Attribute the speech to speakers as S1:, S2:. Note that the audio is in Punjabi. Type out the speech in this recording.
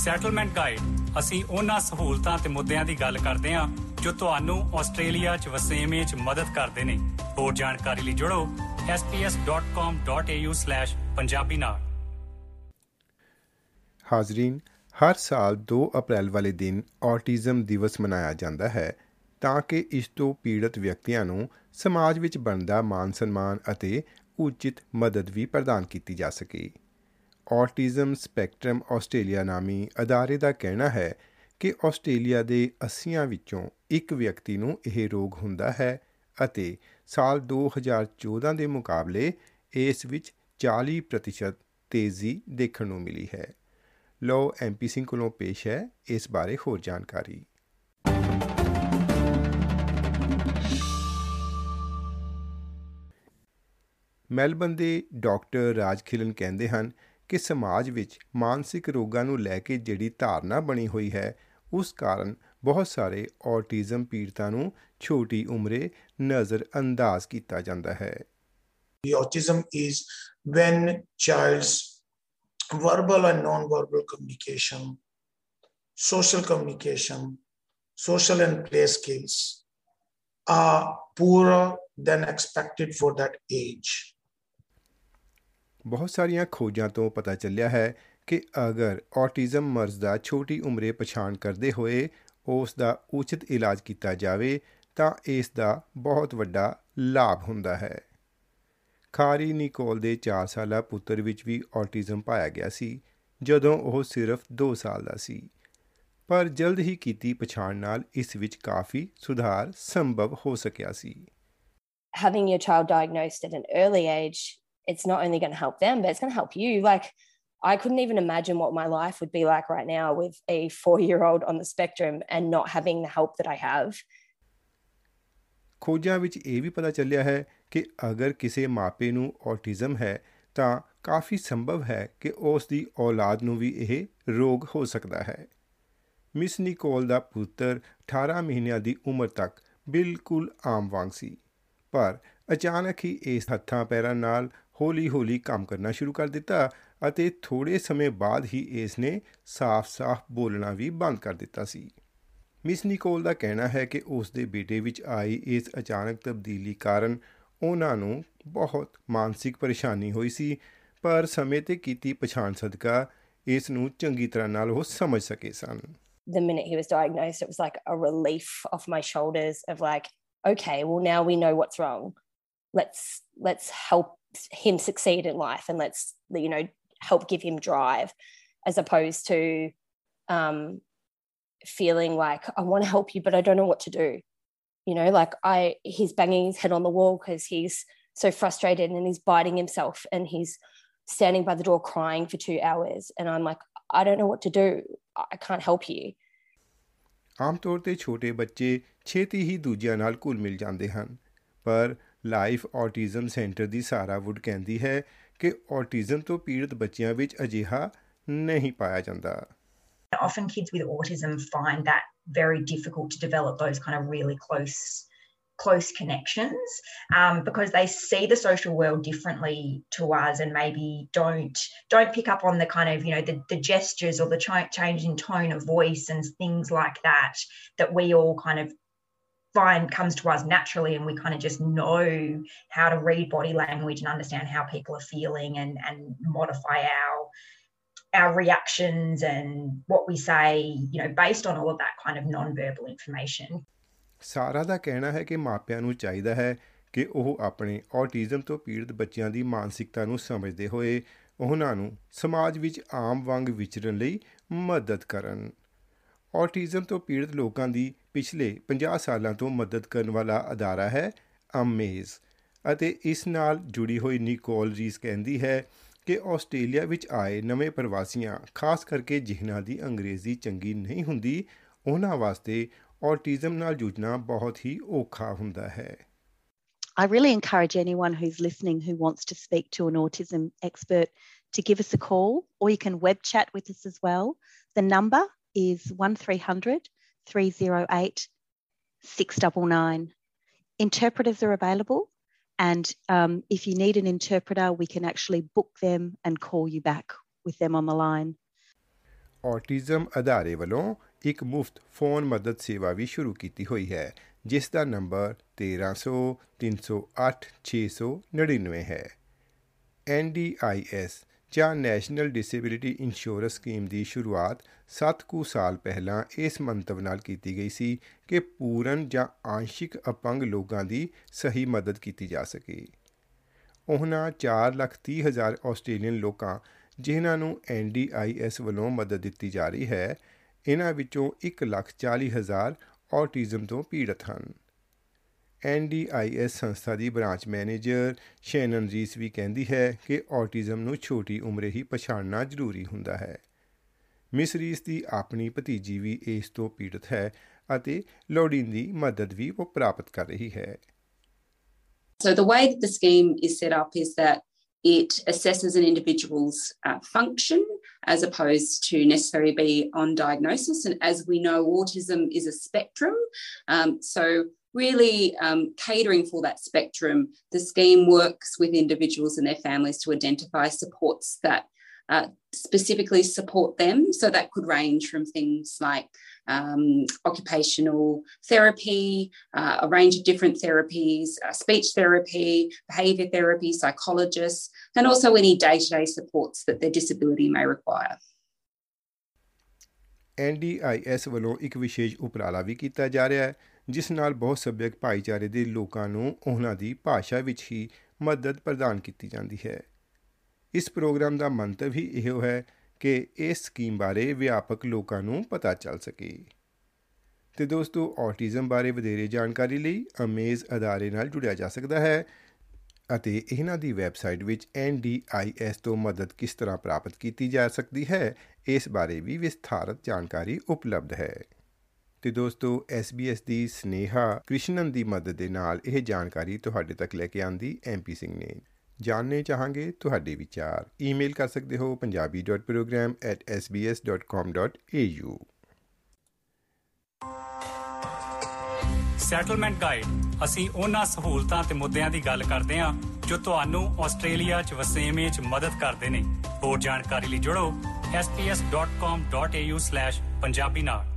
S1: ਸੈਟਲਮੈਂਟ ਗਾਈਡ ਅਸੀਂ ਉਹਨਾਂ ਸਹੂਲਤਾਂ ਤੇ ਮੁੱਦਿਆਂ ਦੀ ਗੱਲ ਕਰਦੇ ਹਾਂ ਜੋ ਤੁਹਾਨੂੰ ਆਸਟ੍ਰੇਲੀਆ 'ਚ ਵਸੇਵੇਂ 'ਚ ਮਦਦ ਕਰਦੇ ਨੇ। ਹੋਰ ਜਾਣਕਾਰੀ ਲਈ ਜੁੜੋ sps.com.au/ਪੰਜਾਬੀ ਨਾਲ।
S2: ਹਾਜ਼ਰੀਨ, ਹਰ ਸਾਲ 2 ਅਪ੍ਰੈਲ ਵਾਲੇ ਦਿਨ ਔਟਿਜ਼ਮ ਦਿਵਸ ਮਨਾਇਆ ਜਾਂਦਾ ਹੈ ਤਾਂ ਕਿ ਇਸ ਤੋਂ ਪੀੜਤ ਵਿਅਕਤੀਆਂ ਨੂੰ ਸਮਾਜ ਵਿੱਚ ਬਣਦਾ ਮਾਨ ਸਨਮਾਨ ਅਤੇ ਉਚਿਤ ਮਦਦ ਵੀ ਪ੍ਰਦਾਨ ਕੀਤੀ ਜਾ ਸਕੇ। ਔਟਿਜ਼ਮ ਸਪੈਕਟਰਮ ਆਸਟ੍ਰੇਲੀਆ ਨਾਮੀ ਅਦਾਰੇ ਦਾ ਕਹਿਣਾ ਹੈ ਕਿ ਆਸਟ੍ਰੇਲੀਆ ਦੇ 80 ਵਿੱਚੋਂ ਇੱਕ ਵਿਅਕਤੀ ਨੂੰ ਇਹ ਰੋਗ ਹੁੰਦਾ ਹੈ ਅਤੇ ਸਾਲ 2014 ਦੇ ਮੁਕਾਬਲੇ ਇਸ ਵਿੱਚ 40% ਤੇਜ਼ੀ ਦੇਖਣ ਨੂੰ ਮਿਲੀ ਹੈ। ਲਓ MP ਸਿੰਘ ਕੋਲੋਂ ਪੇਸ਼ ਹੈ ਇਸ ਬਾਰੇ ਹੋਰ ਜਾਣਕਾਰੀ। ਮੈਲਬਨ ਦੇ ਡਾਕਟਰ ਰਾਜ ਖਿਲਨ ਕਹਿੰਦੇ ਹਨ ਕਿ ਸਮਾਜ ਵਿੱਚ ਮਾਨਸਿਕ ਰੋਗਾਂ ਨੂੰ ਲੈ ਕੇ ਜਿਹੜੀ ਧਾਰਨਾ ਬਣੀ ਹੋਈ ਹੈ ਉਸ ਕਾਰਨ ਬਹੁਤ ਸਾਰੇ ਔਟਿਜ਼ਮ ਪੀੜਤਾਂ ਨੂੰ ਛੋਟੀ ਉਮਰੇ ਨਜ਼ਰ ਅੰਦਾਜ਼ ਕੀਤਾ ਜਾਂਦਾ ਹੈ।
S3: Autism is when child's verbal and non-verbal communication, social communication, social and play skills are poorer than expected for that age.
S2: ਬਹੁਤ ਸਾਰੀਆਂ ਖੋਜਾਂ ਤੋਂ ਪਤਾ ਚੱਲਿਆ ਹੈ ਕਿ ਅਗਰ ਔਟਿਜ਼ਮ ਮਰਜ਼ ਦਾ ਛੋਟੀ ਉਮਰੇ ਪਛਾਣ ਕਰਦੇ ਹੋਏ ਉਸ ਦਾ ਉਚਿਤ ਇਲਾਜ ਕੀਤਾ ਜਾਵੇ ਤਾਂ ਇਸ ਦਾ ਬਹੁਤ ਵੱਡਾ ਲਾਭ ਹੁੰਦਾ ਹੈ। ਖਾਰੀ ਨਿਕੋਲ ਦੇ 4 ਸਾਲਾ ਪੁੱਤਰ ਵਿੱਚ ਵੀ ਔਟਿਜ਼ਮ ਪਾਇਆ ਗਿਆ ਸੀ ਜਦੋਂ ਉਹ ਸਿਰਫ 2 ਸਾਲ ਦਾ ਸੀ, ਪਰ ਜਲਦ ਹੀ ਕੀਤੀ ਪਛਾਣ ਨਾਲ ਇਸ ਵਿੱਚ ਕਾਫੀ ਸੁਧਾਰ ਸੰਭਵ ਹੋ ਸਕਿਆ ਸੀ।
S4: Having your child diagnosed at an early age, it's not only going to help them, but it's going to help you. Like, I couldn't even imagine what my life would be like right now with a 4-year-old on the spectrum and not having the help that I have.
S2: ਖੋਜਾਂ ਵਿੱਚ ਇਹ ਵੀ ਪਤਾ ਚੱਲਿਆ ਹੈ ਕਿ ਅਗਰ ਕਿਸੇ ਮਾਪੇ ਨੂੰ ਔਟਿਜ਼ਮ ਹੈ ਤਾਂ ਕਾਫੀ ਸੰਭਵ ਹੈ ਕਿ ਉਸ ਦੀ ਔਲਾਦ ਨੂੰ ਵੀ ਇਹ ਰੋਗ ਹੋ ਸਕਦਾ ਹੈ। ਮਿਸ ਨਿਕੋਲ ਦਾ ਪੁੱਤਰ 18 ਮਹੀਨਿਆਂ ਦੀ ਉਮਰ ਤੱਕ ਬਿਲਕੁਲ ਆਮ ਵਾਂਗ ਸੀ, ਪਰ ਅਚਾਨਕ ਹੀ ਇਸ ਹੱਥਾਂ ਪੈਰਾਂ ਨਾਲ ਹੌਲੀ-ਹੌਲੀ ਕੰਮ ਕਰਨਾ ਸ਼ੁਰੂ ਕਰ ਦਿੱਤਾ ਅਤੇ ਥੋੜ੍ਹੇ ਸਮੇਂ ਬਾਅਦ ਹੀ ਇਸ ਨੇ ਸਾਫ਼-ਸਾਫ਼ ਬੋਲਣਾ ਵੀ ਬੰਦ ਕਰ ਦਿੱਤਾ ਸੀ। ਮਿਸ ਨਿਕੋਲ ਦਾ ਕਹਿਣਾ ਹੈ ਕਿ ਉਸ ਦੇ ਬੇਟੇ ਵਿੱਚ ਆਈ ਇਸ ਅਚਾਨਕ ਤਬਦੀਲੀ ਕਾਰਨ ਉਹਨਾਂ ਨੂੰ ਬਹੁਤ ਮਾਨਸਿਕ ਪਰੇਸ਼ਾਨੀ ਹੋਈ ਸੀ, ਪਰ ਸਮੇਂ 'ਤੇ ਕੀਤੀ ਪਛਾਣ ਸਦਕਾ ਇਸ ਨੂੰ ਚੰਗੀ ਤਰ੍ਹਾਂ ਨਾਲ ਉਹ ਸਮਝ ਸਕੇ ਸਨ।
S4: The minute he was diagnosed, it was like a relief off my shoulders of like, okay, well now we know what's wrong. Let's help him succeed in life and let's, you know, help give him drive, as opposed to feeling like I want to help you but I don't know what to do. You know, like he's banging his head on the wall because he's so frustrated and he's biting himself and he's standing by the door crying for 2 hours and I'm like, I don't know what to do. I can't help you.
S2: ਆਮ ਤੌਰ 'ਤੇ ਛੋਟੇ ਬੱਚੇ ਛੇਤੀ ਹੀ ਦੂਜਿਆਂ ਨਾਲ ਘੁਲ ਮਿਲ ਜਾਂਦੇ ਹਨ, ਪਰ ਲਾਈਫ ਔਟਿਜ਼ਮ ਸੈਂਟਰ ਦੀ ਸਾਰਾ ਵੁੱਡ ਕਹਿੰਦੀ ਹੈ ਕਿ ਔਟਿਜ਼ਮ ਤੋਂ ਪੀੜਤ ਬੱਚਿਆਂ ਵਿੱਚ ਅਜਿਹਾ ਨਹੀਂ ਪਾਇਆ ਜਾਂਦਾ।
S5: Often kids with autism find that very difficult to develop those kind of really close connections because they see the social world differently to us and maybe don't pick up on the kind of, you know, the gestures or the change in tone of voice and things like that we all kind of find comes to us naturally, and we kind of just know how to read body language and understand how people are feeling and modify our reactions and what we say, you know, based on all of that kind of non-verbal information.
S2: ਸਾਰਾ ਦਾ ਕਹਿਣਾ ਹੈ ਕਿ ਮਾਪਿਆਂ ਨੂੰ ਚਾਹੀਦਾ ਹੈ ਕਿ ਉਹ ਆਪਣੇ ਔਟਿਜ਼ਮ ਤੋਂ ਪੀੜਤ ਬੱਚਿਆਂ ਦੀ ਮਾਨਸਿਕਤਾ ਨੂੰ ਸਮਝਦੇ ਹੋਏ ਉਹਨਾਂ ਨੂੰ ਸਮਾਜ ਵਿੱਚ ਆਮ ਵਾਂਗ ਵਿਚਰਨ ਲਈ ਮਦਦ ਕਰਨ। ਔਟਿਜ਼ਮ ਤੋਂ ਪੀੜਤ ਲੋਕਾਂ ਦੀ ਪਿਛਲੇ 50 ਸਾਲਾਂ ਤੋਂ ਮਦਦ ਕਰਨ ਵਾਲਾ ਅਦਾਰਾ ਹੈ ਅਮੇਜ਼, ਅਤੇ ਇਸ ਨਾਲ ਜੁੜੀ ਹੋਈ ਨਿਕੋਲ ਰੀਸ ਕਹਿੰਦੀ ਹੈ ਕਿ ਆਸਟ੍ਰੇਲੀਆ ਵਿੱਚ ਆਏ ਨਵੇਂ ਪ੍ਰਵਾਸੀਆਂ, ਖਾਸ ਕਰਕੇ ਜਿਨ੍ਹਾਂ ਦੀ ਅੰਗਰੇਜ਼ੀ ਚੰਗੀ ਨਹੀਂ ਹੁੰਦੀ, ਉਹਨਾਂ ਵਾਸਤੇ ਔਟਿਜ਼ਮ ਨਾਲ ਜੂਝਣਾ ਬਹੁਤ ਹੀ ਔਖਾ ਹੁੰਦਾ ਹੈ।
S6: I really encourage anyone who's listening who wants to speak to an autism expert to give us a call, or you can web chat with us as well. The number is 1300 308 699. Interpreters are available, and if you need an interpreter, we can actually book them and call you back with them on the line.
S2: Autism ਅਦਾਰੇ ਵੱਲੋਂ ਇੱਕ ਮੁਫਤ ਫੋਨ ਮਦਦ ਸੇਵਾ ਵੀ ਸ਼ੁਰੂ ਕੀਤੀ ਹੋਈ ਹੈ, ਜਿਸ ਦਾ ਨੰਬਰ 1300 308 699 ਹੈ। NDIS ਜਾਂ ਨੈਸ਼ਨਲ ਡਿਸੇਬਿਲਿਟੀ ਇੰਸ਼ੋਰੈਂਸ ਸਕੀਮ ਦੀ ਸ਼ੁਰੂਆਤ 7 ਕੁ ਸਾਲ ਪਹਿਲਾਂ ਇਸ ਮੰਤਵ ਨਾਲ ਕੀਤੀ ਗਈ ਸੀ ਕਿ ਪੂਰਨ ਜਾਂ ਆਂਸ਼ਿਕ ਅਪੰਗ ਲੋਕਾਂ ਦੀ ਸਹੀ ਮਦਦ ਕੀਤੀ ਜਾ ਸਕੇ। ਉਹਨਾਂ 4,30,000 ਆਸਟ੍ਰੇਲੀਅਨ ਲੋਕਾਂ ਜਿਨ੍ਹਾਂ ਨੂੰ NDIS ਵੱਲੋਂ ਮਦਦ ਦਿੱਤੀ ਜਾ ਰਹੀ ਹੈ, ਇਹਨਾਂ ਵਿੱਚੋਂ 1,40,000 ਔਟਿਜ਼ਮ ਤੋਂ ਪੀੜਤ ਹਨ। NDIS ਸੰਸਥਾ ਦੀ ਬ੍ਰਾਂਚ ਮੈਨੇਜਰ ਸ਼ੈਨਨ ਰੀਸ ਵੀ ਕਹਿੰਦੀ ਹੈ ਕਿ ਔਟਿਜ਼ਮ ਨੂੰ ਛੋਟੀ ਉਮਰੇ ਹੀ ਪਛਾਣਨਾ ਜ਼ਰੂਰੀ ਹੁੰਦਾ ਹੈ। ਮਿਸ ਰੀਸ ਦੀ ਆਪਣੀ ਭਤੀਜੀ ਵੀ ਇਸ ਤੋਂ ਪੀੜਤ ਹੈ ਅਤੇ ਲੋੜੀਂਦੀ ਮਦਦ ਵੀ ਉਹ ਪ੍ਰਾਪਤ ਕਰ ਰਹੀ ਹੈ।
S7: So the way that the scheme is set up is that it assesses an individual's function as opposed to necessarily be on diagnosis. And as we know, autism is a spectrum. So really catering for that spectrum, the scheme works with individuals and their families to identify supports that specifically support them. So that could range from things like occupational therapy, a range of different therapies, speech therapy, behaviour therapy, psychologists, and also any day-to-day supports that their disability may require.
S2: NDIS ਵੱਲੋਂ ਇੱਕ ਵਿਸ਼ੇਸ਼ ਉਪਰਾਲਾ ਵੀ ਕੀਤਾ ਜਾ ਰਿਹਾ ਹੈ, ਜਿਸ ਨਾਲ ਬਹੁਤ ਸੱਭਿਅਕ ਭਾਈਚਾਰੇ ਦੇ ਲੋਕਾਂ ਨੂੰ ਉਹਨਾਂ ਦੀ ਭਾਸ਼ਾ ਵਿੱਚ ਹੀ ਮਦਦ ਪ੍ਰਦਾਨ ਕੀਤੀ ਜਾਂਦੀ ਹੈ। ਇਸ ਪ੍ਰੋਗਰਾਮ ਦਾ ਮੰਤਵ ਹੀ ਇਹੋ ਹੈ ਕਿ ਇਸ ਸਕੀਮ ਬਾਰੇ ਵਿਆਪਕ ਲੋਕਾਂ ਨੂੰ ਪਤਾ ਚੱਲ ਸਕੇ। ਅਤੇ ਦੋਸਤੋ, ਔਟਿਜ਼ਮ ਬਾਰੇ ਵਧੇਰੇ ਜਾਣਕਾਰੀ ਲਈ ਅਮੇਜ਼ ਅਦਾਰੇ ਨਾਲ ਜੁੜਿਆ ਜਾ ਸਕਦਾ ਹੈ ਅਤੇ ਇਹਨਾਂ ਦੀ ਵੈਬਸਾਈਟ ਵਿੱਚ NDIS ਤੋਂ ਮਦਦ ਕਿਸ ਤਰ੍ਹਾਂ ਪ੍ਰਾਪਤ ਕੀਤੀ ਜਾ ਸਕਦੀ ਹੈ, ਇਸ ਬਾਰੇ ਵੀ ਵਿਸਥਾਰਤ ਜਾਣਕਾਰੀ ਉਪਲਬਧ ਹੈ। ਅਤੇ ਦੋਸਤੋ, SBS ਦੀ ਸਨੇਹਾ ਕ੍ਰਿਸ਼ਨਨ ਦੀ ਮਦਦ ਦੇ ਨਾਲ ਇਹ ਜਾਣਕਾਰੀ ਤੁਹਾਡੇ ਤੱਕ ਲੈ ਕੇ ਆਂਦੀ MP ਸਿੰਘ ਨੇ। ਜਾਣਨੇ ਚਾਹਾਂਗੇ ਤੁਹਾਡੇ ਵਿਚਾਰ, ਈਮੇਲ ਕਰ ਸਕਦੇ ਹੋ punjabi.program@sbs.com.au।
S1: ਸੈਟਲਮੈਂਟ ਗਾਈਡ, ਅਸੀਂ ਉਹਨਾਂ ਸਹੂਲਤਾਂ ਤੇ ਮੁੱਦਿਆਂ ਦੀ ਗੱਲ ਕਰਦੇ ਹਾਂ ਜੋ ਤੁਹਾਨੂੰ ਆਸਟ੍ਰੇਲੀਆ 'ਚ ਵਸੇਵੇਂ 'ਚ ਮਦਦ ਕਰਦੇ ਨੇ। ਹੋਰ ਜਾਣਕਾਰੀ ਲਈ ਜੁੜੋ sbs.com.au/punjabi ਨਾਲ।